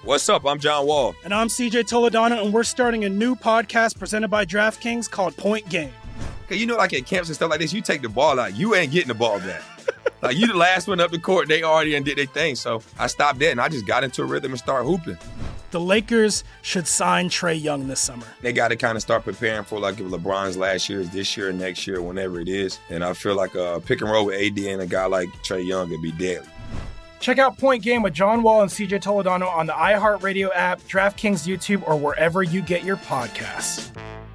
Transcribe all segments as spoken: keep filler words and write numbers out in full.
What's up? I'm John Wall. And I'm C J Toledano, and we're starting a new podcast presented by DraftKings called Point Game. Okay, you know, like at camps and stuff like this, you take the ball out, you ain't getting the ball back. Like, you the last one up the court, they already did their thing. So I stopped that, and I just got into a rhythm and started hooping. The Lakers should sign Trae Young this summer. They got to kind of start preparing for, like, if LeBron's last year is this year, next year, whenever it is. And I feel like a pick and roll with A D and a guy like Trae Young would be deadly. Check out Point Game with John Wall and C J Toledano on the iHeartRadio app, DraftKings YouTube, or wherever you get your podcasts.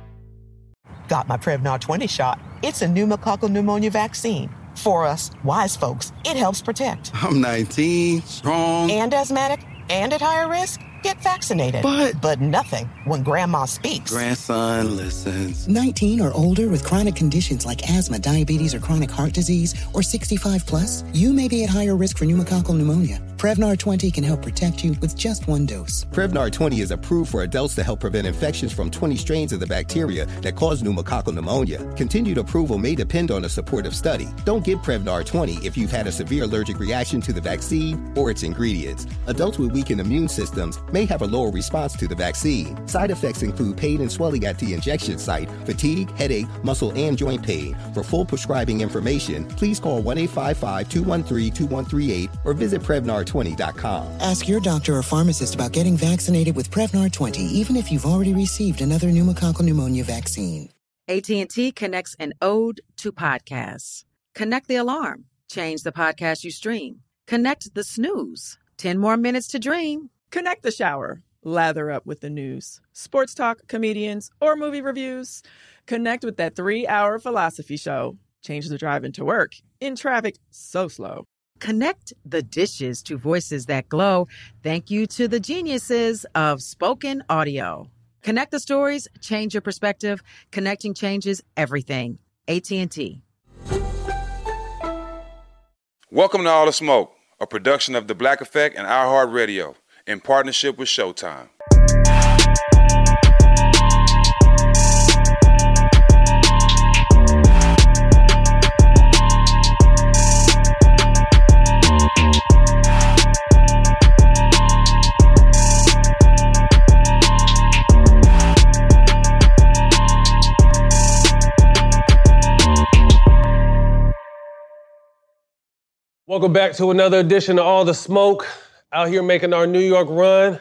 Got my Prevnar twenty shot. It's a pneumococcal pneumonia vaccine. For us, wise folks, it helps protect. I'm nineteen, strong. And asthmatic, and at higher risk. Get vaccinated. But... But nothing when Grandma speaks. Grandson listens. nineteen or older with chronic conditions like asthma, diabetes, or chronic heart disease, or sixty-five plus, you may be at higher risk for pneumococcal pneumonia. Prevnar twenty can help protect you with just one dose. Prevnar twenty is approved for adults to help prevent infections from twenty strains of the bacteria that cause pneumococcal pneumonia. Continued approval may depend on a supportive study. Don't get Prevnar twenty if you've had a severe allergic reaction to the vaccine or its ingredients. Adults with weakened immune systems may have a lower response to the vaccine. Side effects include pain and swelling at the injection site, fatigue, headache, muscle, and joint pain. For full prescribing information, please call one eight five five, two one three, two one three eight or visit Prevnar twenty dot com. Ask your doctor or pharmacist about getting vaccinated with Prevnar twenty, even if you've already received another pneumococcal pneumonia vaccine. A T and T connects an ode to podcasts. Connect the alarm. Change the podcast you stream. Connect the snooze. ten more minutes to dream. Connect the shower. Lather up with the news, sports talk, comedians, or movie reviews. Connect with that three-hour philosophy show. Change the drive into work in traffic so slow. Connect the dishes to voices that glow. Thank you to the geniuses of spoken audio. Connect the stories, change your perspective. Connecting changes everything. A T and T. Welcome to All the Smoke, a production of The Black Effect and iHeartRadio in partnership with Showtime. Welcome back to another edition of All the Smoke. Out here making our New York run.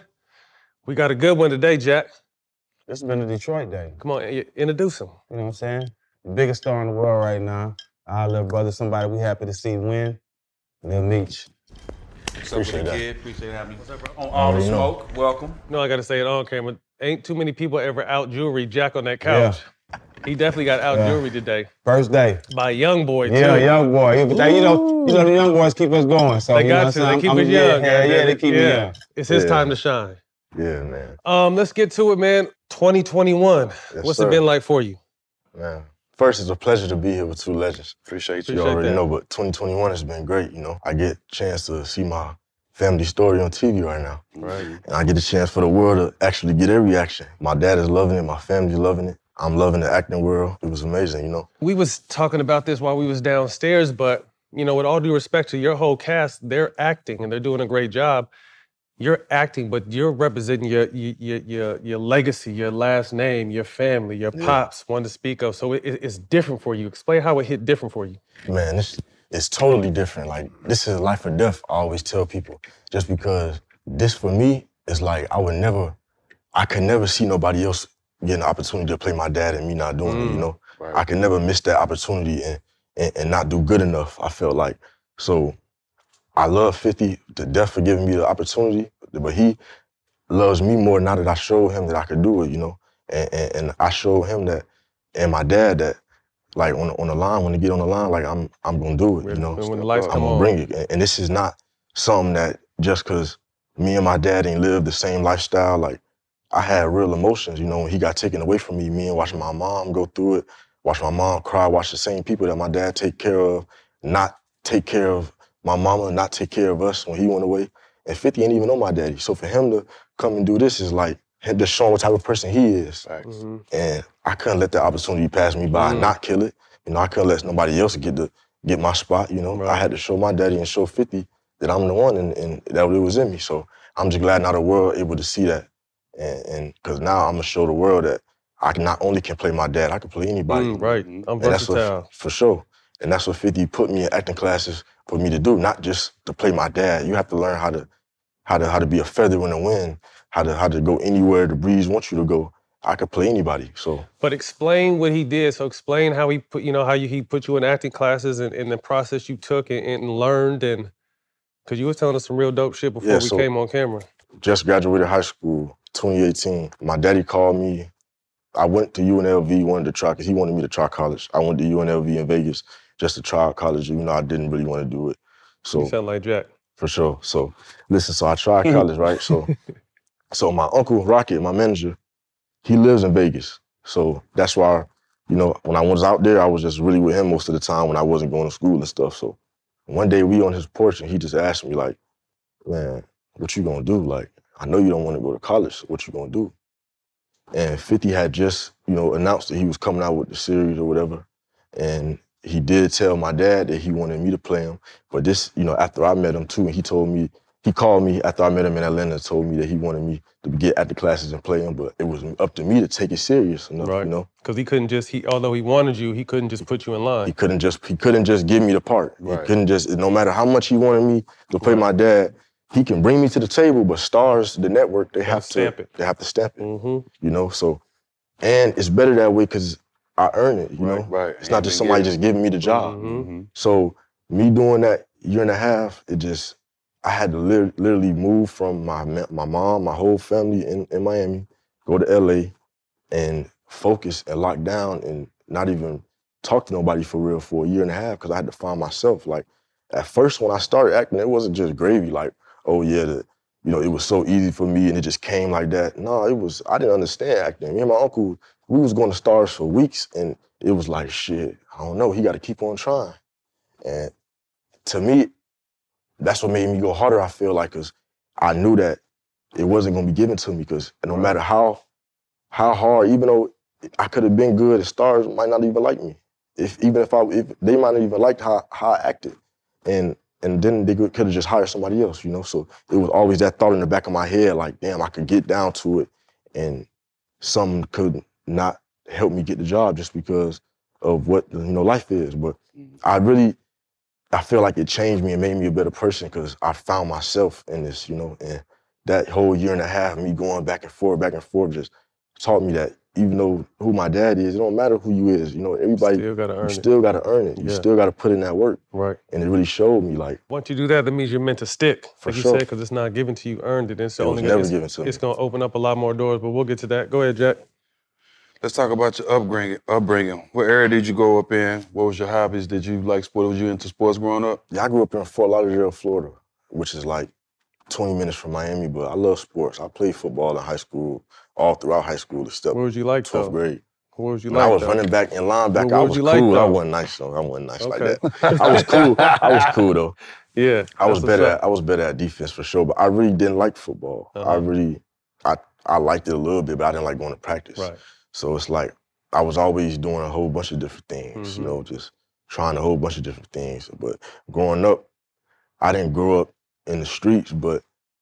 We got a good one today, Jack. This has been a Detroit day. Come on, introduce him. You know what I'm saying? The biggest star in the world right now. Our little brother, somebody we happy to see win. Lil Meech. What's up with the kid? Appreciate having me. What's up, bro? On All the Smoke, welcome. No, I gotta say it on camera. Ain't too many people ever out jewelry Jack on that couch. Yeah. He definitely got out yeah. jewelry today. First day. By a young boy, too. Yeah, young boy. You know, you know the young boys keep us going. So, they you got know to. They keep I'm, us I'm, young. Yeah, yeah, they keep yeah. me young. It's his yeah. time to shine. Yeah, man. Um, let's get to it, man. twenty twenty-one. Yes, What's sir. it been like for you? Man, first, it's a pleasure to be here with two legends. Appreciate, Appreciate you already that. know, but twenty twenty-one has been great, you know. I get a chance to see my family story on T V right now. Right. And I get a chance for the world to actually get their reaction. My dad is loving it, my family's loving it. I'm loving the acting world. It was amazing, you know. We was talking about this while we was downstairs, but, you know, with all due respect to your whole cast, they're acting and they're doing a great job. You're acting, but you're representing your your your your legacy, your last name, your family, your Yeah. pops, one to speak of. So it, it's different for you. Explain how it hit different for you. Man, it's, it's totally different. Like, this is life or death, I always tell people. Just because this, for me, is like, I would never, I could never see nobody else get an opportunity to play my dad and me not doing Mm, it, you know? right. I could never miss that opportunity and, and, and not do good enough, I felt like. So I love fifty to death for giving me the opportunity, but he loves me more now that I showed him that I could do it, you know? And, and, and I showed him that, and my dad, that like on, on the line, when they get on the line, like I'm I'm gonna do it, you know? When the lights I'm come gonna on. bring it. And, and this is not something that just cause me and my dad ain't lived the same lifestyle, like I had real emotions, you know, when he got taken away from me, me and watching my mom go through it, watch my mom cry, watch the same people that my dad take care of, not take care of my mama, not take care of us when he went away. And fifty ain't even know my daddy. So for him to come and do this is like him just showing what type of person he is. Mm-hmm. And I couldn't let that opportunity pass me by and Mm. not kill it. You know, I couldn't let nobody else get the get my spot, you know. I had to show my daddy and show fifty that I'm the one and, and that it was in me. So I'm just glad now the world able to see that. And because now I'm going to show the world that I can not only can play my dad, I can play anybody. Mm, right, I'm and that's versatile. what, for sure. And that's what fifty put me in acting classes for me to do, not just to play my dad. You have to learn how to how to how to be a feather in the wind, how to how to go anywhere the breeze wants you to go. I could play anybody. So, but explain what he did. So explain how he put, you know, how you, he put you in acting classes and, and the process you took and, and learned, and because you was telling us some real dope shit before yeah, we so came on camera. Just graduated high school, twenty eighteen. My daddy called me. I went to U N L V, wanted to try, because he wanted me to try college. I went to U N L V in Vegas just to try college, even though I didn't really want to do it. So you sound like Jack. For sure. So listen, so I tried college, right? So, so my uncle Rocket, my manager, he lives in Vegas. So that's why, you know, when I was out there, I was just really with him most of the time when I wasn't going to school and stuff. So one day we on his porch and he just asked me like, man, what you gonna do? Like, I know you don't want to go to college, so what you gonna do? And fifty had just, you know, announced that he was coming out with the series or whatever. And he did tell my dad that he wanted me to play him. But this, you know, after I met him too, and he told me, he called me after I met him in Atlanta and told me that he wanted me to get at the classes and play him, but it was up to me to take it serious enough, right. you know? Because he couldn't just, he although he wanted you, he couldn't just put you in line. He couldn't just, he couldn't just give me the part. Right. He couldn't just, no matter how much he wanted me to play right. my dad, he can bring me to the table, but Stars, the network, they have to stamp it. They have to stamp it, mm-hmm. you know? So, and it's better that way because I earn it, you right, know? Right. It's not just somebody just giving me the job. Mm-hmm. So me doing that year and a half, it just, I had to li- literally move from my my mom, my whole family in, in Miami, go to L A and focus and lock down and not even talk to nobody for real for a year and a half because I had to find myself. Like, at first when I started acting, it wasn't just gravy, like, oh yeah, the, you know, it was so easy for me and it just came like that. No, it was, I didn't understand acting. Me and my uncle, we was going to Stars for weeks and it was like, shit, I don't know, he got to keep on trying. And to me, that's what made me go harder, I feel like, because I knew that it wasn't going to be given to me because no right. matter how how hard, even though I could have been good, the Stars might not even like me. If Even if I, if they might not even like how, how I acted. And and then they could have just hired somebody else, you know? So it was always that thought in the back of my head, like, damn, I could get down to it and something could not help me get the job just because of what, you know, life is. But mm-hmm. I really, I feel like it changed me and made me a better person because I found myself in this, you know, and that whole year and a half, me going back and forth, back and forth, just taught me that even though who my dad is, it don't matter who you is, you know, everybody, still gotta earn you it. still got to earn it. You Yeah. still got to put in that work. Right. And it really showed me, like. Once you do that, that means you're meant to stick, For like you sure. said, because it's not given to you, earned it. It's It was only never it's, given to me. It's going to open up a lot more doors, but we'll get to that. Go ahead, Jack. Let's talk about your upbringing. Upbringing. What area did you grow up in? What was your hobbies? Did you like sports? Was you into sports growing up? Yeah, I grew up in Fort Lauderdale, Florida, which is like twenty minutes from Miami, but I love sports. I played football in high school, all throughout high school, except What was you like, twelfth though? grade. What was you When like, I was though? running back and linebacker, What I was was you cool. like, I though? wasn't nice, though. I wasn't nice Okay. like that. I was cool. I was cool, though. Yeah. I was that's better what's at up. I was better at defense for sure, but I really didn't like football. Uh-huh. I really, I I liked it a little bit, but I didn't like going to practice. Right. So it's like I was always doing a whole bunch of different things, Mhm. you know, just trying a whole bunch of different things. But growing up, I didn't grow up in the streets, but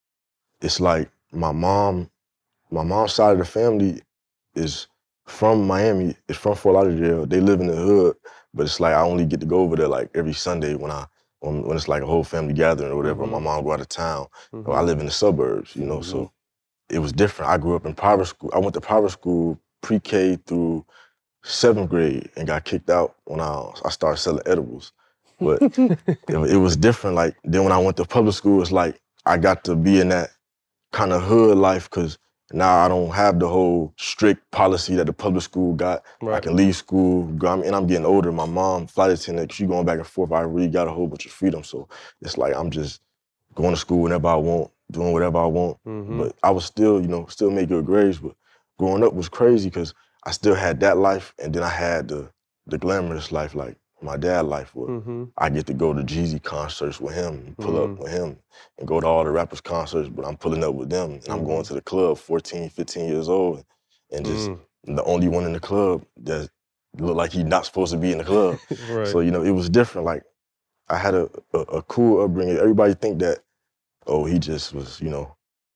it's like my mom, my mom's side of the family is from Miami. It's from Fort Lauderdale. They live in the hood, but it's like I only get to go over there like every Sunday when I when, when it's like a whole family gathering or whatever. Mhm. My mom go out of town. Mhm. So I live in the suburbs, you know, so it was different. I grew up in private school. I went to private school pre-K through seventh grade and got kicked out when I I started selling edibles. But it, it was different. Like then when I went to public school, it's like I got to be in that kind of hood life because now I don't have the whole strict policy that the public school got. I Right. can leave school, go- I mean, and I'm getting older. My mom, flight attendant, she going back and forth. I really got a whole bunch of freedom. So it's like I'm just going to school whenever I want, doing whatever I want. Mhm. But I was still, you know, still make good grades. But growing up was crazy because I still had that life, and then I had the the glamorous life, like my dad life, where Mhm. I get to go to Jeezy concerts with him, and pull Mhm. up with him, and go to all the rappers' concerts, but I'm pulling up with them, and I'm going Mhm. to the club, fourteen, fifteen years old, and just Mm. the only one in the club that looked like he's not supposed to be in the club. Right. So, you know, it was different. Like, I had a, a, a cool upbringing. Everybody think that, oh, he just was, you know,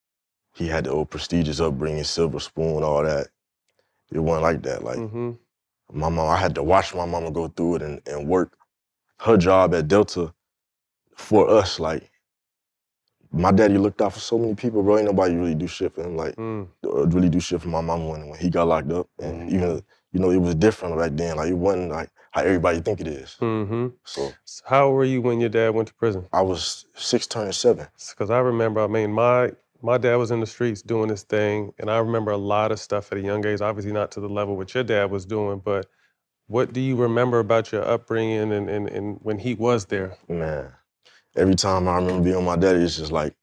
he had the old prestigious upbringing, silver spoon, all that. It wasn't like that. Like, mm-hmm. my mom, I had to watch my mama go through it and, and work her job at Delta for us. Like, my daddy looked out for so many people, bro. Ain't nobody really do shit for him. Like, mm. really do shit for my mama when, when he got locked up. And Mm-hmm. even, you know, it was different back then. Like, it wasn't like how everybody think it is. Mm-hmm. So, so how old were you when your dad went to prison? I was six, turning seven. Because I remember, I mean, my my dad was in the streets doing his thing, and I remember a lot of stuff at a young age, obviously not to the level what your dad was doing, but what do you remember about your upbringing and, and, and when he was there? Man, every time I remember being with my daddy, it's just like,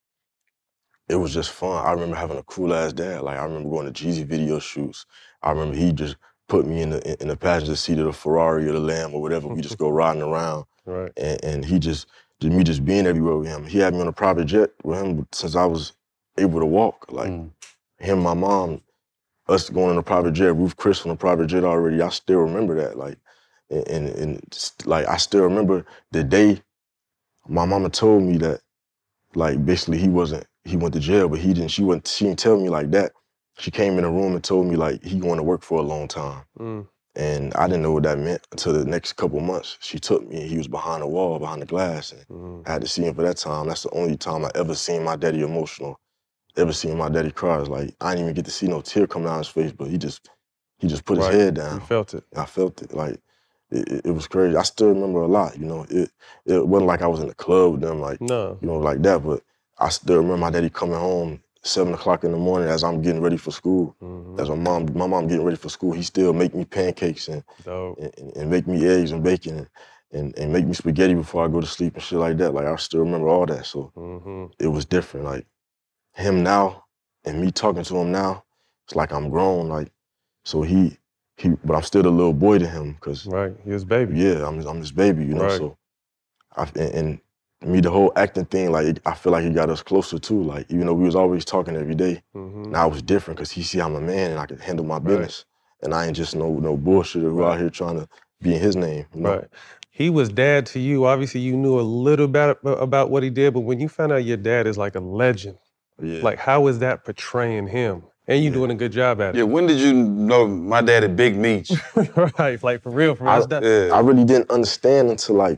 it was just fun. I remember having a cool-ass dad. Like, I remember going to Jeezy video shoots. I remember he just put me in the in the passenger seat of the Ferrari or the Lamb or whatever. We just go riding around. Right. And, and he just, just, me just being everywhere with him. He had me on a private jet with him since I was able to walk. Like, mm. him, my mom, us going on a private jet, Ruth Chris on a private jet already, I still remember that. Like, and, and, and like, I still remember the day my mama told me that, like, basically he wasn't, he went to jail, but he didn't, she wasn't, she didn't tell me like that. She came in the room and told me, like, he going to work for a long time. Mm. And I didn't know what that meant until the next couple months. She took me and he was behind the wall, behind the glass. And mm. I had to see him for that time. That's the only time I ever seen my daddy emotional, ever seen my daddy cry. It's like, I didn't even get to see no tear come down his face, but he just, he just put right. his head down. You felt it. I felt it. Like, it, it was crazy. I still remember a lot, you know. It it wasn't like I was in the club with them, like, no. you know, like that, but I still remember my daddy coming home seven o'clock in the morning as I'm getting ready for school. Mm-hmm. As my mom, my mom getting ready for school, he still make me pancakes and and, and make me eggs and bacon and, and and make me spaghetti before I go to sleep and shit like that. Like, I still remember all that. So mm-hmm. it was different. Like, him now and me talking to him now, it's like I'm grown. Like, so he he, but I'm still the little boy to him because right, he was baby. Yeah, I'm I'm his baby, you know. Right. So I and, and me, the whole acting thing, like, I feel like it got us closer too. Like, even though we was always talking every day, mm-hmm. now it was different because he see I'm a man and I can handle my business. Right. And I ain't just no no bullshitter who right. out here trying to be in his name. You know? Right. He was dad to you. Obviously, you knew a little bit about what he did, but when you found out your dad is like a legend, yeah. like, how is that portraying him? And you yeah. doing a good job at it. Yeah, when did you know my daddy Big Meech? Right, like, for real, for real. I, yeah. I really didn't understand until, like,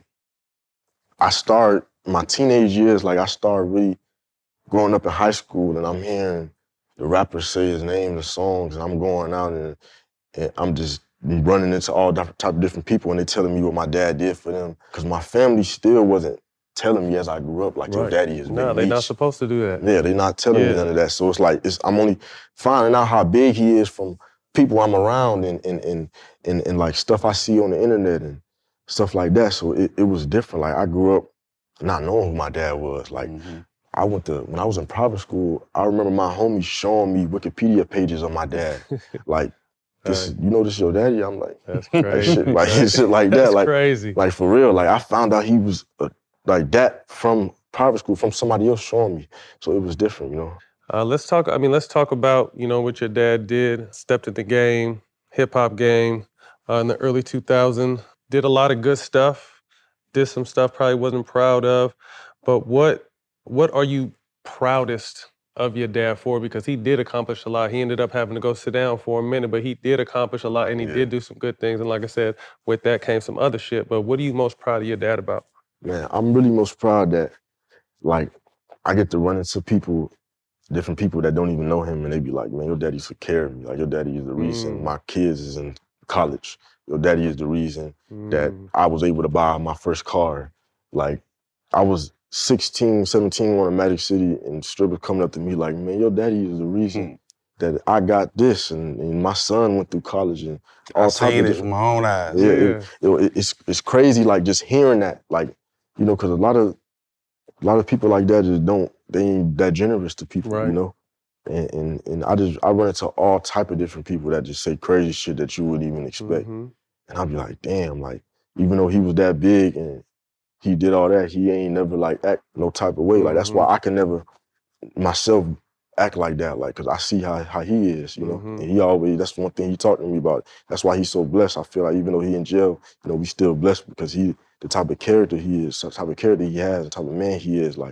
I started my teenage years, like, I started really growing up in high school and I'm hearing the rappers say his name, the songs, and I'm going out and, and I'm just running into all different type of different people and they telling me what my dad did for them. Because my family still wasn't telling me as I grew up, like, right. your daddy is Big No, they're Meech. Not supposed to do that. Yeah, they're not telling yeah. me none of that. So it's like, it's, I'm only finding out how big he is from people I'm around and, and, and, and, and like, stuff I see on the internet and stuff like that. So it, it was different. Like, I grew up not knowing who my dad was. Like, mm-hmm. I went to, when I was in private school, I remember my homies showing me Wikipedia pages of my dad. Like, this, right. you know, this is your daddy? I'm like, that's crazy. Shit, like, shit like that. That's like, crazy. Like, for real. Like, I found out he was a, like that from private school, from somebody else showing me. So it was different, you know? Uh, let's talk, I mean, let's talk about, you know, what your dad did, stepped in the game, hip-hop game uh, in the early two thousands, did a lot of good stuff. Did some stuff probably wasn't proud of, but what what are you proudest of your dad for? Because he did accomplish a lot. He ended up having to go sit down for a minute, but he did accomplish a lot and he yeah. did do some good things. And like I said, with that came some other shit. But what are you most proud of your dad about? Man, I'm really most proud that, like, I get to run into people, different people that don't even know him, and they be like, man, your daddy took care of me. Like, your daddy is the reason mm. my kids is in college. Your daddy is the reason mm. that I was able to buy my first car. Like, I was sixteen, seventeen on a Magic City, and strippers coming up to me like, man, your daddy is the reason mm. that I got this, and, and my son went through college, and all I seen it with my own eyes. Yeah, yeah. It, it, it's it's crazy, like, just hearing that, like, you know, because a lot of a lot of people like that just don't, they ain't that generous to people, right. you know. And, and and I just I run into all type of different people that just say crazy shit that you wouldn't even expect. Mm-hmm. And I'd be like, damn, like, even though he was that big and he did all that, he ain't never, like, act no type of way. Mm-hmm. Like, that's why I can never myself act like that, like, because I see how, how he is, you know. Mm-hmm. And he always, that's one thing he talked to me about. That's why he's so blessed. I feel like even though he in jail, you know, we still blessed because he, the type of character he is, the type of character he has, the type of man he is, like,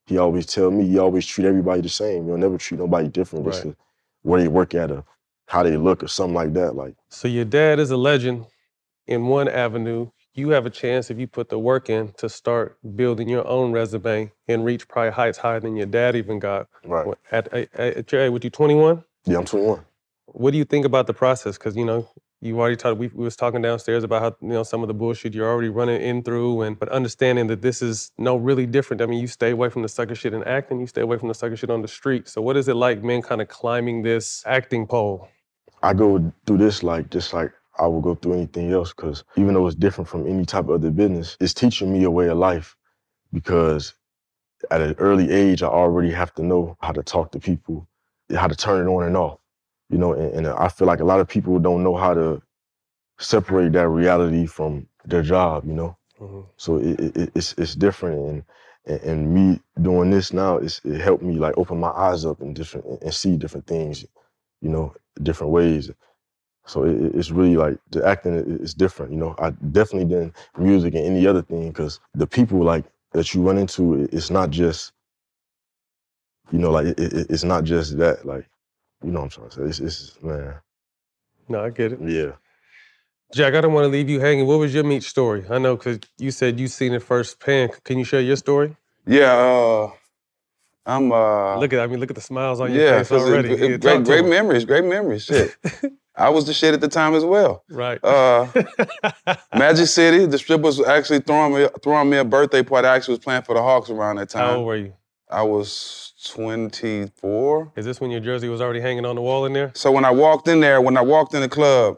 he always tell me, he always treat everybody the same. You'll never treat nobody different Right. just where they work at or how they look or something like that. Like, So your dad is a legend in one avenue. You have a chance, if you put the work in, to start building your own resume and reach probably heights higher than your dad even got. Right. At, at, at your age, what, you twenty-one? Yeah, I'm twenty-one. What do you think about the process? Because, you know, you already talked, we, we was talking downstairs about how, you know, some of the bullshit you're already running in through, and but understanding that this is no really different. I mean, you stay away from the sucker shit in acting, you stay away from the sucker shit on the street. So what is it like, man, kind of climbing this acting pole? I go through this like just like I would go through anything else, because even though it's different from any type of other business, it's teaching me a way of life, because at an early age, I already have to know how to talk to people, how to turn it on and off, you know, and, and I feel like a lot of people don't know how to separate that reality from their job, you know? Mm-hmm. So it, it, it's it's different, and, and and me doing this now, it's, it helped me like open my eyes up and different and see different things, you know, different ways. So it, it's really like the acting is different, you know. I definitely did music and any other thing, because the people like that you run into, it's not just, you know, like it, it, it's not just that, like, you know what I'm trying to say. It's, it's man. No, I get it. Yeah. Jack, I don't want to leave you hanging. What was your meet story? I know because you said you seen it firsthand. Can you share your story? Yeah, uh, I'm. Uh, look at, I mean, look at the smiles on your yeah, face already. It, Yeah, it, great, talk to great him. memories, great memories. Shit, I was the shit at the time as well. Right. Uh, Magic City, the strippers were actually throwing me throwing me a birthday party. I actually was playing for the Hawks around that time. How old were you? I was twenty-four. Is this when your jersey was already hanging on the wall in there? So when I walked in there, when I walked in the club,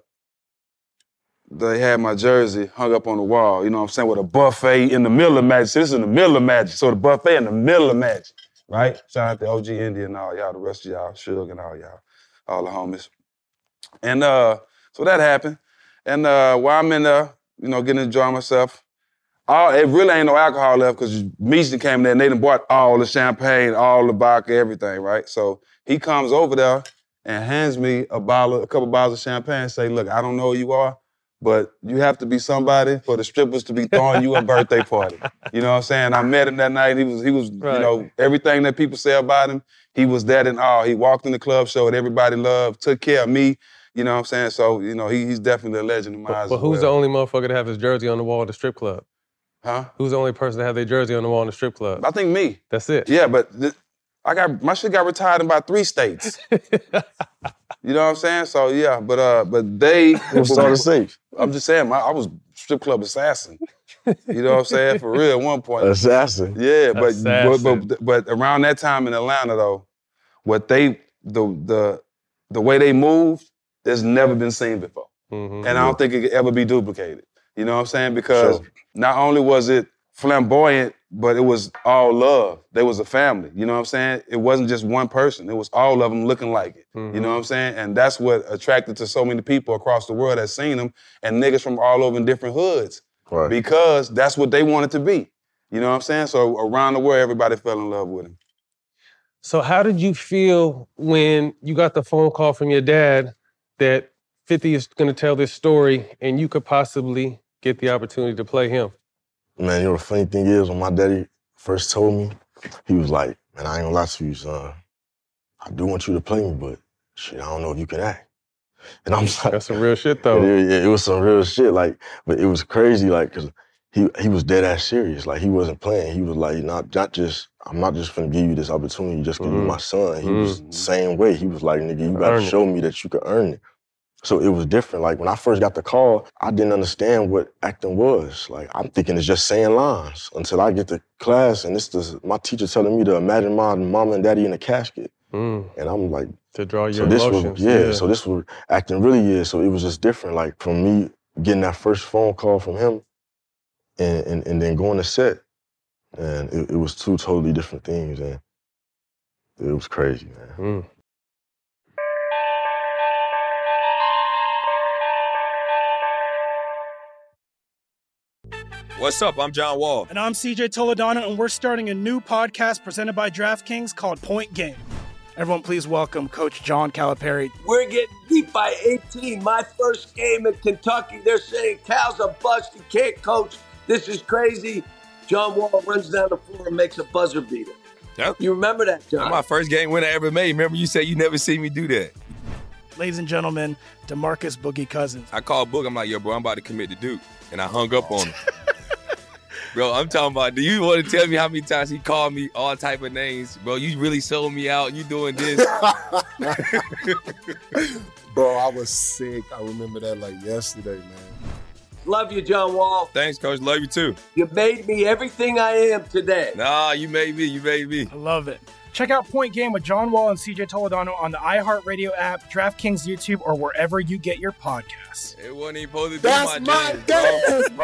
they had my jersey hung up on the wall, you know what I'm saying, with a buffet in the middle of Magic. So this is in the middle of Magic. So the buffet in the middle of Magic, right? Shout out to O G India and all y'all, the rest of y'all, Suge and all y'all, all the homies. And uh, so that happened. And uh, while I'm in there, you know, getting to enjoy myself, all, it really ain't no alcohol left, because Meach came in there and they done bought all the champagne, all the vodka, everything, right? So he comes over there and hands me a bottle, a couple bottles of champagne and say, look, I don't know who you are, but you have to be somebody for the strippers to be throwing you a birthday party. You know what I'm saying? I met him that night. He was, he was, Right. you know, everything that people say about him, he was that and all. He walked in the club, showed everybody love, took care of me. You know what I'm saying? So, you know, he, he's definitely a legend in my eyes But as who's well. the only motherfucker to have his jersey on the wall at the strip club? Huh? Who's the only person to have their jersey on the wall in the strip club? I think me. That's it. Yeah, but th- I got my shit got retired in about three states. You know what I'm saying? So yeah, but uh, but they It started safe. I'm just saying, my, I was strip club assassin. You know what I'm saying? For real, at one point. Assassin. Yeah, but, Assassin. but but but around that time in Atlanta though, what they the the the way they moved, there's never been seen before, Mm-hmm. and I don't think it could ever be duplicated. You know what I'm saying? Because Sure. not only was it flamboyant, but it was all love. They was a family. You know what I'm saying? It wasn't just one person. It was all of them looking like it. Mm-hmm. You know what I'm saying? And that's what attracted to so many people across the world that seen them, and niggas from all over in different hoods. Right. Because that's what they wanted to be. You know what I'm saying? So around the world, everybody fell in love with him. So how did you feel when you got the phone call from your dad that fifty is going to tell this story and you could possibly get the opportunity to play him? Man, you know the funny thing is, when my daddy first told me, he was like, man, I ain't gonna lie to you, son. I do want you to play me, but shit, I don't know if you can act. And I'm like, That's some real shit, though. Yeah, yeah, it was some real shit, like, but it was crazy, like, cause he he was dead ass serious. Like, he wasn't playing. He was like, not not just, I'm not just gonna give you this opportunity just cause Mhm. you're my son. He was Mhm. the same way. He was like, nigga, you gotta Earn it. show me that you can earn it. So it was different. Like, when I first got the call, I didn't understand what acting was. Like, I'm thinking it's just saying lines until I get to class and it's the, my teacher telling me to imagine my mama and daddy in a casket. Mm. And I'm like, To draw your so this emotions. was, yeah, so this was acting really is. So it was just different. Like, from me getting that first phone call from him and, and, and then going to set, and it, it was two totally different things. And it was crazy, man. Mm. What's up? I'm John Wall. And I'm C J Toledano, and we're starting a new podcast presented by DraftKings called Point Game. Everyone, please welcome Coach John Calipari. We're getting beat by eighteen. My first game in Kentucky, they're saying Cal's a bust. He can't coach. This is crazy. John Wall runs down the floor and makes a buzzer beater. Yep. You remember that, John? That's my first game winner I ever made. Remember you said you never see me do that. Ladies and gentlemen, DeMarcus Boogie Cousins. I called Book. I'm like, yo, bro, I'm about to commit to Duke. And I hung up on him. Bro, I'm talking about, do you want to tell me how many times he called me all type of names? Bro, you really sold me out. You doing this. Bro, I was sick. I remember that like yesterday, man. Love you, John Wall. Thanks, Coach. Love you, too. You made me everything I am today. Nah, you made me. You made me. I love it. Check out Point Game with John Wall and C J Toledano on the iHeartRadio app, DraftKings YouTube, or wherever you get your podcasts. It wasn't even supposed to be That's my, my game,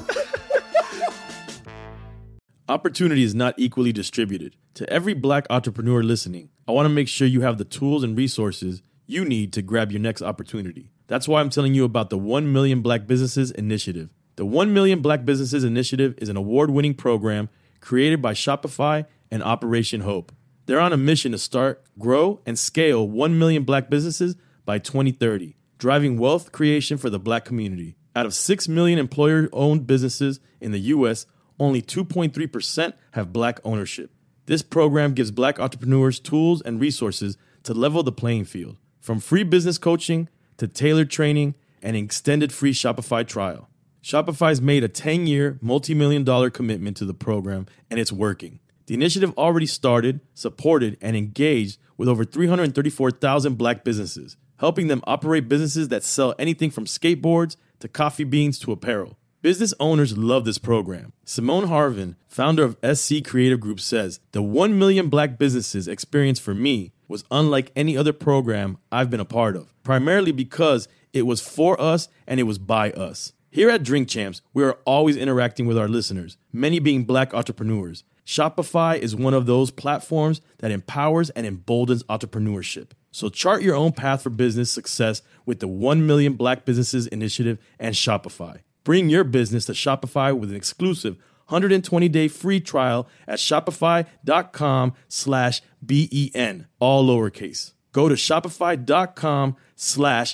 game. Opportunity is not equally distributed. To every Black entrepreneur listening, I want to make sure you have the tools and resources you need to grab your next opportunity. That's why I'm telling you about the one million Black Businesses Initiative. The one million Black Businesses Initiative is an award-winning program created by Shopify and Operation Hope. They're on a mission to start, grow, and scale one million Black businesses by twenty thirty, driving wealth creation for the Black community. Out of six million employer-owned businesses in the U S, only two point three percent have Black ownership. This program gives Black entrepreneurs tools and resources to level the playing field, from free business coaching to tailored training and an extended free Shopify trial. Shopify's made a ten-year, multi-million dollar commitment to the program, and it's working. The initiative already started, supported, and engaged with over three hundred thirty-four thousand Black businesses, helping them operate businesses that sell anything from skateboards to coffee beans to apparel. Business owners love this program. Simone Harvin, founder of S C Creative Group, says, the one million Black businesses experience for me was unlike any other program I've been a part of, primarily because it was for us and it was by us. Here at Drink Champs, we are always interacting with our listeners, many being Black entrepreneurs. Shopify is one of those platforms that empowers and emboldens entrepreneurship. So chart your own path for business success with the one million Black Businesses Initiative and Shopify. Bring your business to Shopify with an exclusive one hundred twenty day free trial at shopify.com slash B-E-N, all lowercase. Go to shopify.com slash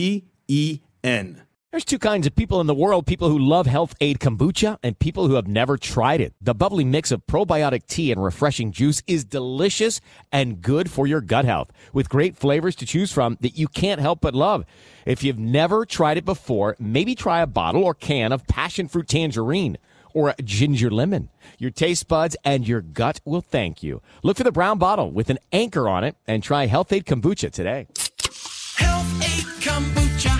B-E-N. There's two kinds of people in the world, people who love Health Aid Kombucha and people who have never tried it. The bubbly mix of probiotic tea and refreshing juice is delicious and good for your gut health, with great flavors to choose from that you can't help but love. If you've never tried it before, maybe try a bottle or can of passion fruit tangerine or ginger lemon. Your taste buds and your gut will thank you. Look for the brown bottle with an anchor on it and try Health Aid Kombucha today. Health Aid Kombucha.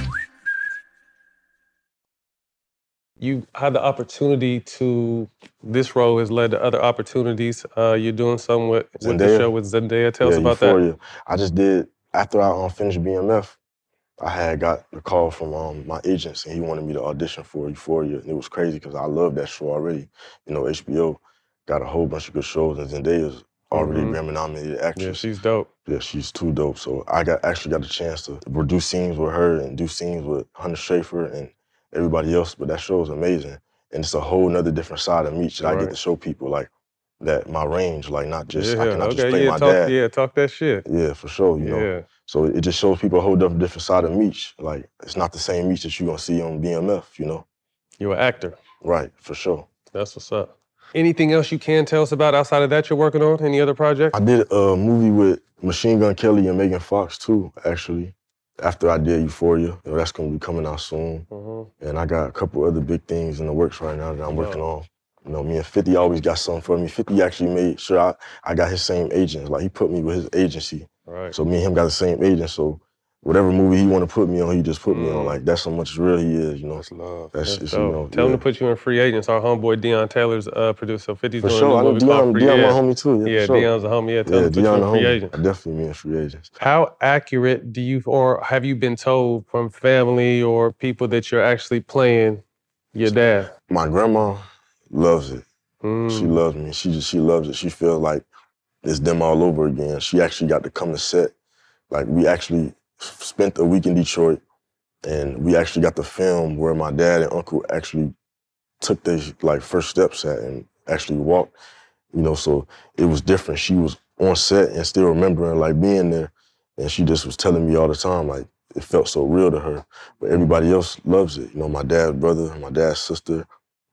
You had the opportunity to, this role has led to other opportunities. Uh, you're doing something with, with the show with Zendaya. Tell yeah, us about Euphoria. that. I just did, after I um, finished B M F, I had got a call from um, my agents and he wanted me to audition for Euphoria. And it was crazy because I loved that show already. You know, H B O got a whole bunch of good shows and Zendaya's already Mhm. Grammy-nominated actress. Yeah, she's dope. Yeah, she's too dope. So I got actually got a chance to produce scenes with her and do scenes with Hunter Schafer and everybody else, but that show is amazing. And it's a whole nother different side of me that I get Right. to show people, like, that my range, like, not just, Yeah, I cannot just okay, play yeah, my talk, dad. yeah, talk that shit. Yeah, for sure, you know. Yeah. So it just shows people a whole different, different side of Meech. Like, it's not the same Meech that you're gonna see on B M F, you know? You're an actor. Right, for sure. That's what's up. Anything else you can tell us about outside of that you're working on? Any other projects? I did a movie with Machine Gun Kelly and Megan Fox, too, actually. After I did Euphoria, you know, that's gonna be coming out soon. Mhm. And I got a couple other big things in the works right now that I'm working Yeah. on. You know, me and fifty always got something for me. fifty actually made sure I, I got his same agent. Like, he put me with his agency. Right. So me and him got the same agent. So whatever movie he want to put me on, he just put me on. Mm. Like, that's how much real he is, you know? That's love. That's, That's it's, dope. you know, Tell yeah. him to put you in Free Agents. Our homeboy Deion Taylor's uh, producer. fifty's For doing sure, a I new know movie Deion, called Free Deion Yeah. my homie too. Yeah, Yeah, for sure. Deion's a homie. Yeah, tell yeah, him to put Deion you the in Free homie. Agents. Definitely me in Free Agents. How accurate do you, or have you been told from family or people that you're actually playing your dad? My grandma loves it. Mm. She loves me. She just, she loves it. She feels like it's them all over again. She actually got to come to set. Like, we actually spent a week in Detroit, and we actually got to film where my dad and uncle actually took their, like, first steps at and actually walked, you know, so it was different. She was on set and still remembering, like, being there, and she just was telling me all the time, like, it felt so real to her. But everybody else loves it. You know, my dad's brother, my dad's sister,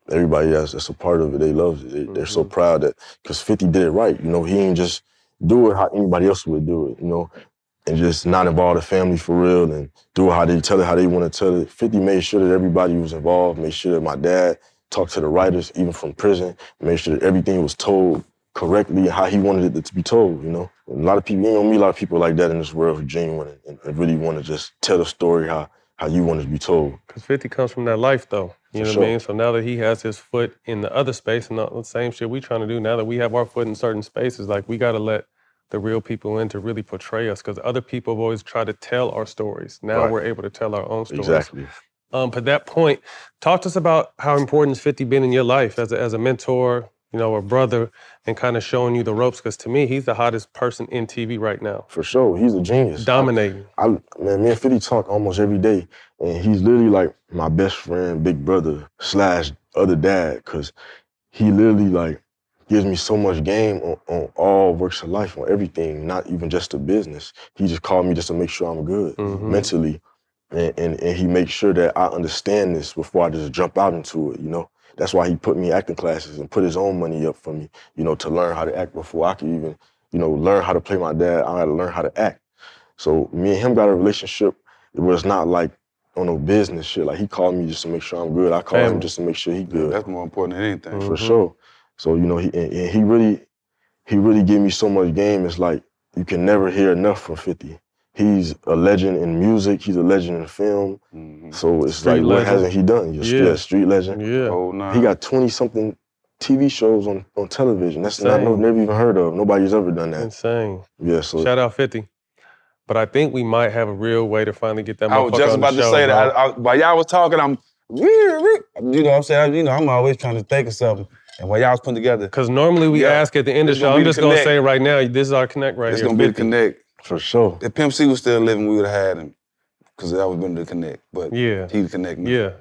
everybody else that's a part of it, they love it. They, mm-hmm. They're so proud that, because fifty did it right. You know, he ain't just do it how anybody else would do it, you know, and just not involve the family for real and do it how they tell it, how they want to tell it. fifty made sure that everybody was involved, made sure that my dad talked to the writers, even from prison, made sure that everything was told correctly and how he wanted it to be told, you know. And a lot of people, you ain't gonna meet a lot of people like that in this world who genuine and, and really want to just tell the story how, how you want it to be told. Because fifty comes from that life, though. You For know sure. what I mean? So now that he has his foot in the other space and the same shit we trying to do, now that we have our foot in certain spaces, like we got to let the real people in to really portray us, because other people have always tried to tell our stories. Now Right. we're able to tell our own stories. Exactly. Um, but that point, talk to us about how important has fifty been in your life as a, as a mentor, you know, a brother, and kind of showing you the ropes, because to me, he's the hottest person in T V right now. For sure, he's a genius. Dominating. I, I, man, me and fifty talk almost every day, and he's literally like my best friend, big brother, slash other dad, because he literally like gives me so much game on, on all works of life, on everything, not even just the business. He just called me just to make sure I'm good Mhm. mentally, and, and, and he makes sure that I understand this before I just jump out into it, you know? That's why he put me in acting classes and put his own money up for me, you know, to learn how to act before I could even, you know, learn how to play my dad. I had to learn how to act. So me and him got a relationship. It was not like on no business shit. Like he called me just to make sure I'm good. I called him Family. just to make sure he good. That's more important than anything. For sure. So, you know, he and, and he really, he really gave me so much game. It's like, you can never hear enough from fifty. He's a legend in music. He's a legend in film. So it's Street like, what legend. hasn't he done? He's a Yeah. yeah. street legend. Yeah. Oh, nah. He got twenty-something T V shows on, on television. That's not, Insane. I've never even heard of. Nobody's ever done that. Insane. Yeah, so. Shout out fifty. But I think we might have a real way to finally get that I was motherfucker just on the about to show, say bro. that. I, I, while y'all was talking, I'm. You know what I'm saying? You know, I'm always trying to think of something. And while y'all was putting together. Because normally we Yeah. ask at the end of It's the show, gonna I'm be the just going to connect. say right now, this is our connect right It's here. gonna be the fifty. connect. For sure. If Pimp C was still living, we would have had him. Because that would have been the connect. But Yeah. he the connect now. Yeah.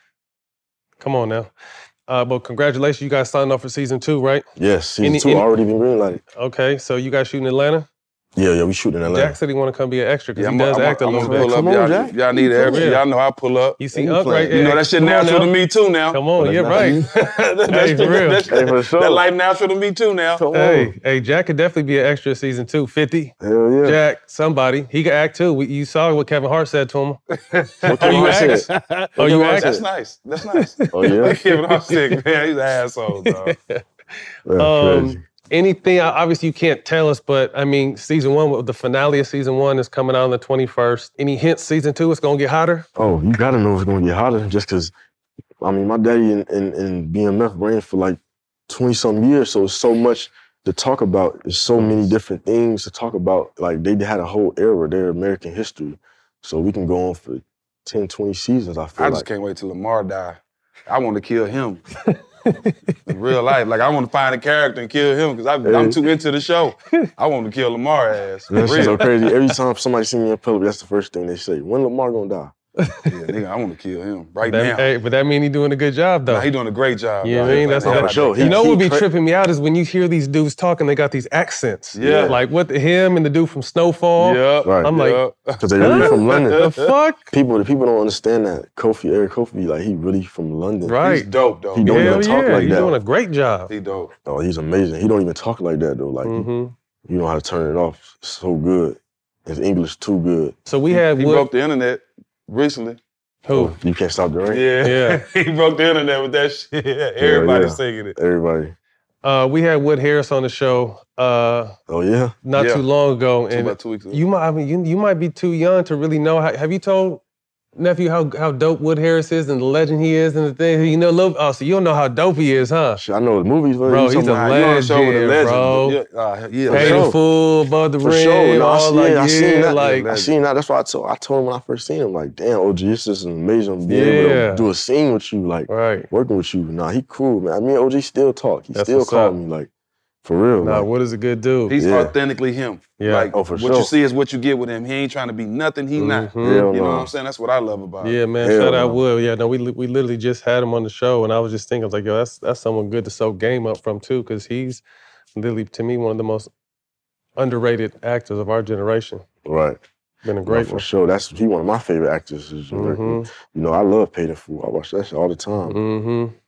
Come on now. Uh, but congratulations, you guys signed off for season two, right? Yes, season Any- two any- already been greenlighted. Okay, so you guys shoot in Atlanta? Yeah, yeah, we shooting in Atlanta. Jack said he want to come be an extra because Yeah, he I'm does I'm act a I'm little gonna bit. pull up. Come on, y'all, Jack. y'all need Come every. on. Y'all know I pull up. You see You Unc playing. right You know there. that shit Come on natural now. to me too now. Come on, Well, you're that's right. that, Hey, that, for real. that, Hey, for sure. that life natural to me too now. Come on. Hey, hey, Jack could definitely be an extra in season two. fifty. Hell yeah. Jack, somebody. He could act too. We, you saw what Kevin Hart said to him. What Oh, Kevin you Hart act? said? Oh, you Kevin act? That's nice. That's nice. Oh, yeah? Kevin Hart sick, man. He's an asshole, dog. That's Um, crazy. anything, obviously you can't tell us, but I mean, season one, the finale of season one is coming out on the twenty-first. Any hints season two it's going to get hotter? Oh, you gotta know it's gonna get hotter just because, I mean, my daddy in, in, in B M F ran for like twenty-something years, so it's so much to talk about. There's so many different things to talk about. Like, they had a whole era, their American history. So we can go on for ten, twenty seasons, I feel I just like. can't wait till Lamar die. I want to kill him. In real life. Like, I want to find a character and kill him because I'm too into the show. I want to kill Lamar ass. For That's real. so crazy. Every time somebody see me in public, that's the first thing they say. When Lamar gonna die? Yeah, nigga, I want to kill him right That- now. Hey, but that mean he doing a good job though. Nah, he doing a great job. You know dog. what I mean? That's Yeah, what for that- sure. You He- know what he would be tra- tripping me out is when you hear these dudes talking, they got these accents. Yeah. Like what the, him and the dude from Snowfall. Yup, Right. I'm like, yup. Because they really from London. the fuck? People, the people don't understand that Kofi, Eric Kofi, like, he really from London. Right. He's dope, though. He don't Hell even talk yeah, like he's that. doing a great job. He dope. Oh, he's amazing. He don't even talk like that though. Like, hmm you know how to turn it off so good. His English too good. So we had He Wood. broke the internet recently. Who? You can't stop the rain. Yeah. Yeah. He broke the internet with that shit. Everybody's yeah. singing it. Everybody. Uh, we had Wood Harris on the show uh, Oh yeah. not Yeah. too long ago, Two- and about two weeks ago. you might, I mean, you, you might be too young to really know. How, have you told nephew how how dope Wood Harris is and the legend he is and the thing? You know, little, oh, so you don't know how dope he is, huh? Shit, I know the movies, but Bro, you he's talking a about- Nah, you on the show with a legend, legend. bro. Yeah, uh, yeah, Pay sure. the fool above the For rim, sure. No, I all see, like yeah, I seen yeah, that. like I seen that. That's why I told I told him when I first seen him, like, damn, O G, this is amazing being able Yeah. to do a scene with you, like right. working with you. Nah, he cool, man. I mean, O G still talk. He That's still what's call up. me, like, for real. Nah, like, Wood is a good dude. He's Yeah. authentically him. Yeah. Like, Oh, for what sure. you see is what you get with him. He ain't trying to be nothing he not. Mhm. Hell You know no. what I'm saying? That's what I love about him. Yeah, man. Hell Shout out no. Wood. Yeah, no, we li- we literally just had him on the show, and I was just thinking, I was like, yo, that's that's someone good to soak game up from too, because he's literally to me one of the most underrated actors of our generation. right. Been a No, great for one. sure. That's he one of my favorite actors. Is Mhm. You know, I love Paid in Full. I watch that shit all the time. Mm-hmm.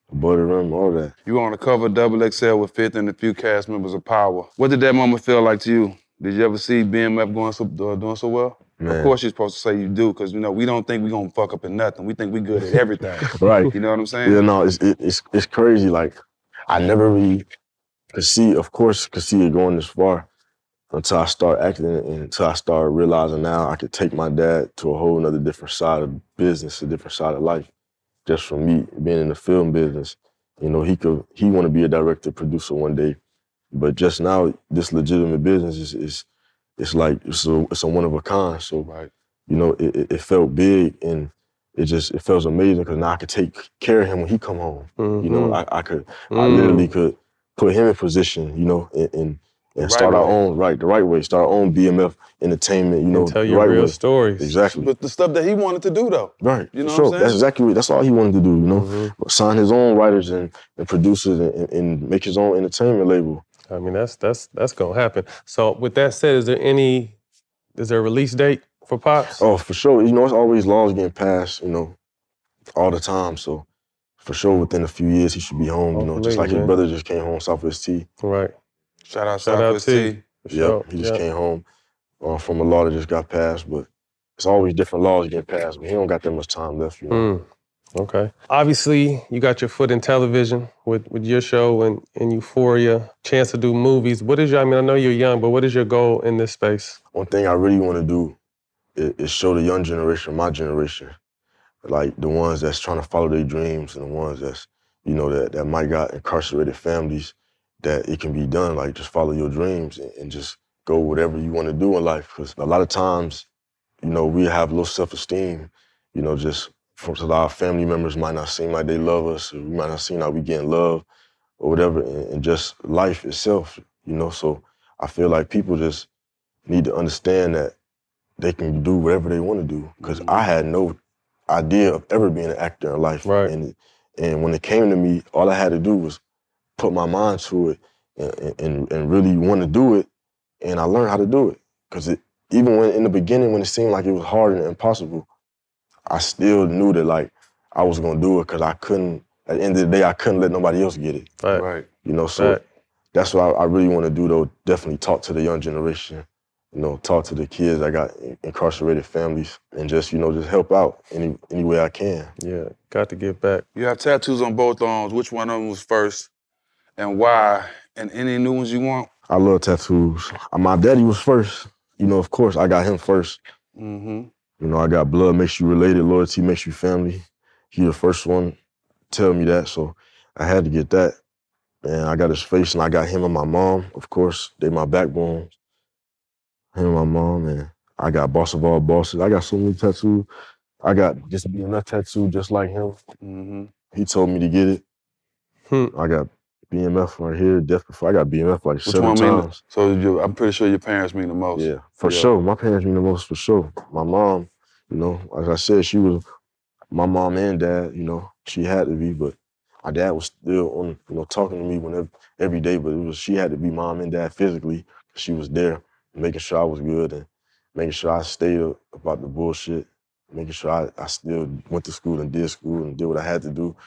Above the rim, all that. You were on the cover of Double X L with Fifth and a few cast members of Power. What did that moment feel like to you? Did you ever see B M F going so, uh, doing so well? Man. Of course you're supposed to say you do, because you know we don't think we're gonna fuck up in nothing. We think we good at everything. Right. You know what I'm saying? Yeah, no, it's, it, it's it's crazy. Like, I never really could see, of course, could see it going this far until I start acting and until I started realizing now I could take my dad to a whole nother different side of business, a different side of life. Just from me being in the film business, you know, he could he want to be a director, producer one day, but just now this legitimate business is is it's like it's a it's a one of a kind. So, right. you know, it, it, it felt big and it just it feels amazing because now I could take care of him when he come home. Mm-hmm. You know, I, I could mm. I literally could put him in position, you know, and and, and right start way. our own right the right way, start our own B M F entertainment. You know, And tell the your right real way. stories. Exactly. But the stuff that he wanted to do though. Right. You know sure. what I'm saying? That's exactly what, that's all he wanted to do, you know? Mm-hmm. Sign his own writers and, and producers and, and, and make his own entertainment label. I mean, that's that's that's gonna happen. So with that said, is there any is there a release date for Pops? Oh, for sure. You know, it's always laws getting passed, you know, all the time. So for sure within a few years he should be home, you know, just Hopefully, like his man. brother just came home, Southwest T. Right. Shout out Shout out Southwest T. T. For Yep, sure. he just Yep. came home uh, from a law that just got passed, but it's always different laws getting passed, but he don't got that much time left, you know. Mm. Okay. Obviously, you got your foot in television with, with your show and, and Euphoria, chance to do movies. What is your, I mean, I know you're young, but what is your goal in this space? One thing I really want to do is, is show the young generation, my generation, like the ones that's trying to follow their dreams and the ones that's, you know, that, that might got incarcerated families, that it can be done. Like, just follow your dreams and, and just go whatever you want to do in life. Because a lot of times, you know, we have low self-esteem, you know, just from a lot of family members might not seem like they love us, or we might not seem like we getting love or whatever, and, and just life itself, you know. So I feel like people just need to understand that they can do whatever they want to do. Because I had no idea of ever being an actor in life. Right. And, and when it came to me, all I had to do was put my mind to it and, and, and really want to do it, and I learned how to do it. Because it, even when in the beginning, when it seemed like it was hard and impossible, I still knew that like I was gonna do it because I couldn't, at the end of the day, I couldn't let nobody else get it. Right. Right. You know, so Right. that's what I, I really want to do though, definitely talk to the young generation, you know, talk to the kids that got in- incarcerated families and just, you know, just help out any any way I can. Yeah, got to give back. You have tattoos on both arms. Which one of them was first and why? And any new ones you want? I love tattoos. Uh, My daddy was first. You know, of course, I got him first. Mm-hmm. You know, I got blood makes you related, loyalty makes you family. He the first one to tell me that, so I had to get that. And I got his face, and I got him and my mom. Of course, they my backbone. Him and my mom, and I got boss of all bosses. I got so many tattoos. I got just be enough tattoo just like him. Mm-hmm. He told me to get it. Hmm. I got B M F right here, Death Before. I got B M F like Which seven one mean? times. So you, I'm pretty sure your parents mean the most. Yeah, for Yeah. sure. My parents mean the most for sure. My mom, you know, as I said, she was my mom and dad, you know, she had to be, but my dad was still on, you know, talking to me whenever every day, but it was she had to be mom and dad physically. She was there, making sure I was good and making sure I stayed up about the bullshit, making sure I, I still went to school and did school and did what I had to do.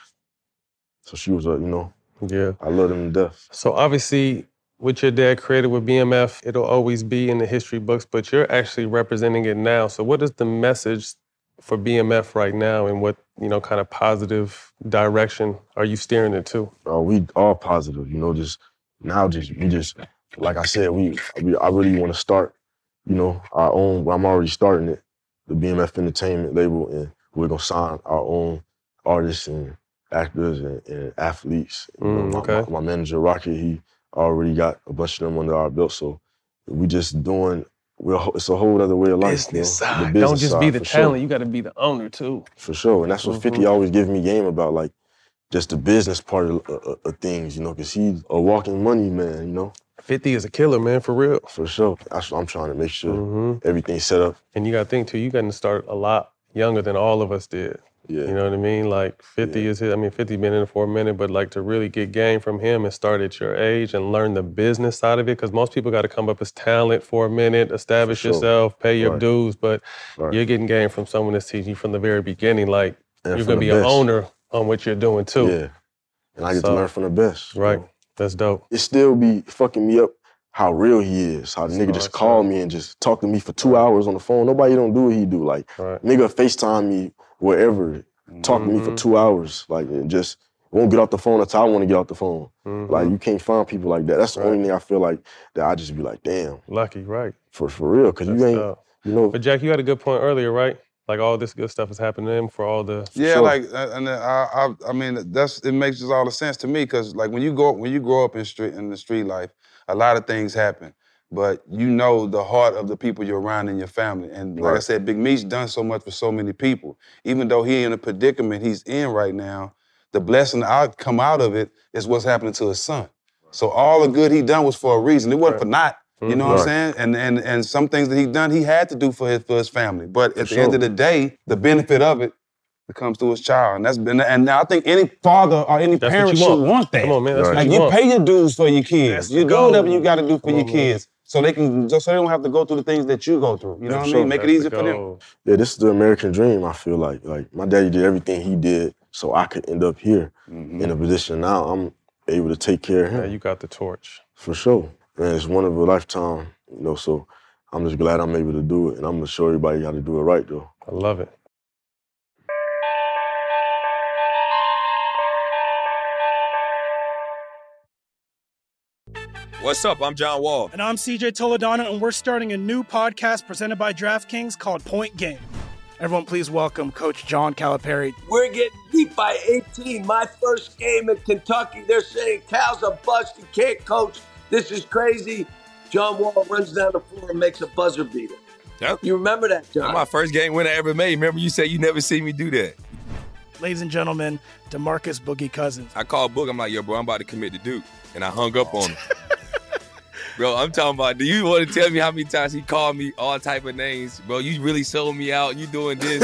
So she was, uh, you know, Yeah. I love them to death. So obviously, what your dad created with B M F, it'll always be in the history books, but you're actually representing it now. So what is the message for B M F right now, and what, you know, kind of positive direction are you steering it to? Uh, we all positive, you know, just now just, we just, like I said, we, we I really want to start, you know, our own, well, I'm already starting it, the B M F Entertainment label, and we're going to sign our own artists and actors and, and athletes. You know, Mm, my- okay. my, my manager, Rocket, he already got a bunch of them under our belt, so we just doing, we're, a whole- it's a whole other way of life. Business you know? The side. business Don't just side, be the for sure. talent, you got to be the owner too. For sure, and that's what Mhm. fifty always give me game about, like, just the business part of, of, of things, you know, because he's a walking money man, you know? fifty is a killer, man, for real. For sure. That's what I'm trying to make sure Mhm. everything's set up. And you got to think too, you got to start a lot younger than all of us did. Yeah. You know what I mean? Like fifty is his, I mean, fifty been in it for a minute, but like to really get game from him and start at your age and learn the business side of it, because most people got to come up as talent for a minute, establish For sure. yourself, pay your Right. dues, but Right. you're getting game from someone that's teaching you from the very beginning. Like And you're from going to the be an best. owner on what you're doing too. Yeah. and I get So- to learn from the best. you Right. know? That's dope. It still be fucking me up how real he is. How the nigga just call me and just talk to me for two hours on the phone. Nobody don't do what he do. Like, nigga FaceTime me wherever, talk to me for Mhm. two hours. Like, and just won't get off the phone until I want to get off the phone. Mhm. Like, you can't find people like that. That's the only thing I feel like that I just be like, damn. Lucky, right. For for real, because you That's ain't, dope. you know. But Jack, you had a good point earlier, right? Like all this good stuff is happening to him for all the Yeah, Sure. like, uh, and uh, I, I, I mean, that's it makes just all the sense to me because, like, when you go when you grow up in street in the street life, a lot of things happen, but you know the heart of the people you're around in your family. And like I Right. said, Big Meech done so much for so many people. Even though he in a predicament he's in right now, the blessing that come out of it is what's happening to his son. So all the good he done was for a reason. It wasn't for not. You know what I'm Right. saying? And and and some things that he done, he had to do for his for his family. But at For the end sure. of the day, the benefit of it comes to his child, and that's been. And now I think any father or any That's what parent you should want. want that. Come on, man, that's what like you you want. pay your dues for your kids. That's You the do goal. whatever you got to do for Come your on, man. kids, so they can just so they don't have to go through the things that you go through. You know For what I sure. mean? Make it That's easy the for them. goal. Yeah, this is the American dream, I feel like. Like, my daddy did everything he did so I could end up here in a position now I'm able to take care of him. Yeah, you got the torch. For sure. And it's one of a lifetime, you know, so I'm just glad I'm able to do it. And I'm gonna show everybody how to do it right, though. I love it. What's up? I'm John Wall. And I'm C J Toledano, and we're starting a new podcast presented by DraftKings called Point Game. Everyone, please welcome Coach John Calipari. We're getting beat by eighteen. My first game in Kentucky, they're saying Cal's a bust. He can't coach. This is crazy. John Wall runs down the floor and makes a buzzer beater. Yep. You remember that, John? That's my first game win I ever made. Remember you said you never see me do that. Ladies and gentlemen, DeMarcus Boogie Cousins. I called Book. I'm like, yo, bro, I'm about to commit to Duke. And I hung up on him. Bro, I'm talking about, do you want to tell me how many times he called me all type of names? Bro, you really sold me out. You doing this.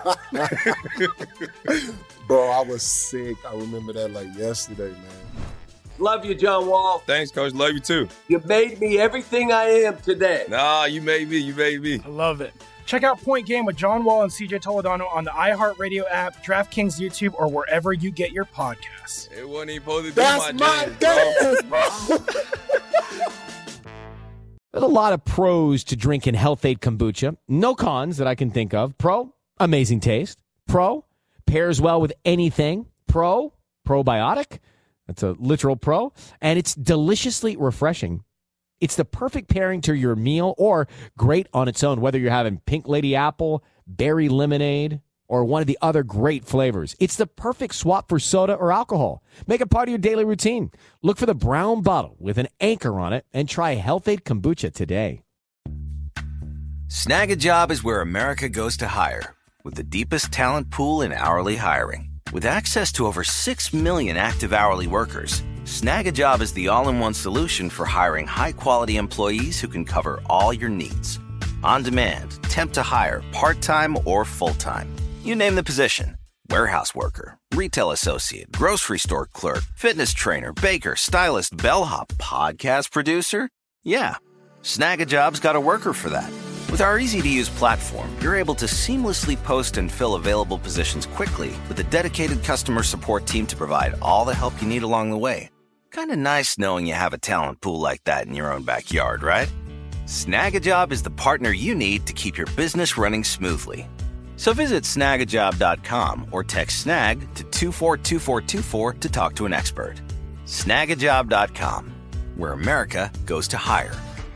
Bro, I was sick. I remember that like yesterday, man. Love you, John Wall. Thanks, Coach. Love you too. You made me everything I am today. Nah, you made me. You made me. I love it. Check out Point Game with John Wall and C J Toledano on the iHeartRadio app, DraftKings YouTube, or wherever you get your podcasts. It wasn't even supposed to be That's my my jam, bro. game, bro. There's a lot of pros to drinking Health Aid kombucha. No cons that I can think of. Pro, amazing taste. Pro, pairs well with anything. Pro, probiotic. That's a literal pro. And it's deliciously refreshing. It's the perfect pairing to your meal or great on its own, whether you're having pink lady apple, berry lemonade, or one of the other great flavors. It's the perfect swap for soda or alcohol. Make it part of your daily routine. Look for the brown bottle with an anchor on it and try Health Aid kombucha today. Snag a Job is where America goes to hire, with the deepest talent pool in hourly hiring. With access to over six million active hourly workers, Snag a Job is the all-in-one solution for hiring high-quality employees who can cover all your needs. On demand, temp to hire, part-time or full-time. You name the position. Warehouse worker, retail associate, grocery store clerk, fitness trainer, baker, stylist, bellhop, podcast producer. Yeah, Snag a Job's got a worker for that. With our easy-to-use platform, you're able to seamlessly post and fill available positions quickly with a dedicated customer support team to provide all the help you need along the way. Kind of nice knowing you have a talent pool like that in your own backyard, right? Snag a Job is the partner you need to keep your business running smoothly. So visit snag a job dot com or text snag to two four two four two four to talk to an expert. snag a job dot com, where America goes to hire.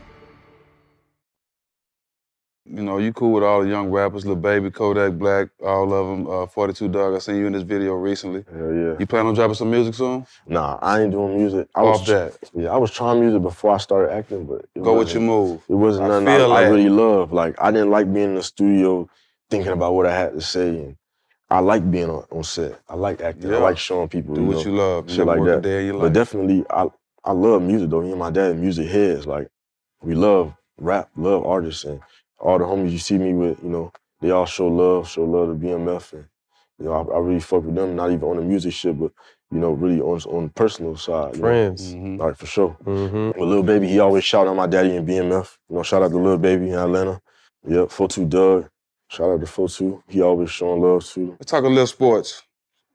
You know, you cool with all the young rappers, Lil Baby, Kodak Black, all of them. Uh, forty-two Dugg, I seen you in this video recently. Hell yeah. You plan on dropping some music soon? Nah, I ain't doing music. I Off was, that. Yeah, I was trying music before I started acting, but it Go with your wasn't- move. It wasn't I nothing I, feel I that. really love. Like, I didn't like being in the studio thinking about what I had to say. And I like being on, on set. I like acting. Yeah. I like showing people. Do you what know, you love. You Shit never like work a that. day in your But life. definitely, I I love music though. Me and my dad are music heads. Like, we love rap, love artists, and all the homies you see me with, you know, they all show love, show love to B M F, and you know, I, I really fuck with them. Not even on the music shit, but you know, really on on the personal side. you know. Friends. Like for sure. Mm-hmm. With Lil Baby, he always shout out my daddy in B M F. You know, shout out to Lil Baby in Atlanta. Yep, forty-two Dugg. Shout out to forty-two. He always showing love too. Let's talk a little sports.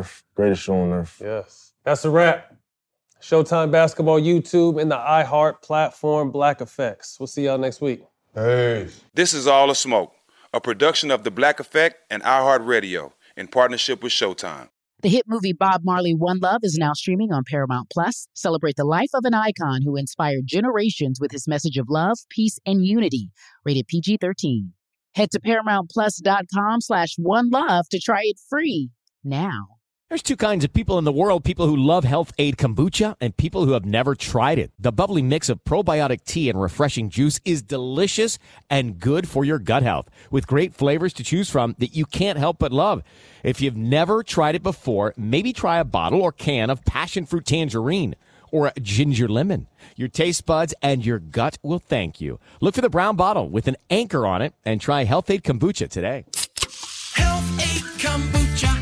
earth, greatest show on earth. Yes. That's a wrap. Showtime Basketball YouTube and the iHeart platform Black Effects. We'll see y'all next week. Peace. This is All the Smoke, a production of The Black Effect and iHeartRadio in partnership with Showtime. The hit movie Bob Marley, One Love is now streaming on Paramount Plus. Celebrate the life of an icon who inspired generations with his message of love, peace, and unity. Rated P G thirteen. Head to ParamountPlus.com slash One Love to try it free now. There's two kinds of people in the world, people who love Health Aid Kombucha and people who have never tried it. The bubbly mix of probiotic tea and refreshing juice is delicious and good for your gut health, with great flavors to choose from that you can't help but love. If you've never tried it before, maybe try a bottle or can of passion fruit tangerine or a ginger lemon. Your taste buds and your gut will thank you. Look for the brown bottle with an anchor on it and try Health Aid Kombucha today. Health Aid Kombucha.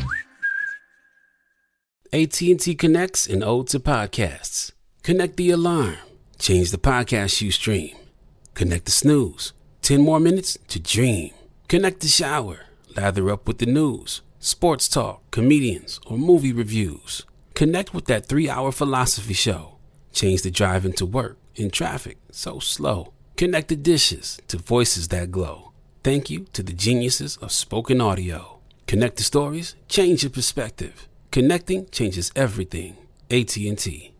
A T and T connects an ode to podcasts. Connect the alarm. Change the podcast you stream. Connect the snooze. Ten more minutes to dream. Connect the shower. Lather up with the news, sports talk, comedians, or movie reviews. Connect with that three-hour philosophy show. Change the drive into work in traffic so slow. Connect the dishes to voices that glow. Thank you to the geniuses of spoken audio. Connect the stories. Change your perspective. Connecting changes everything. A T and T.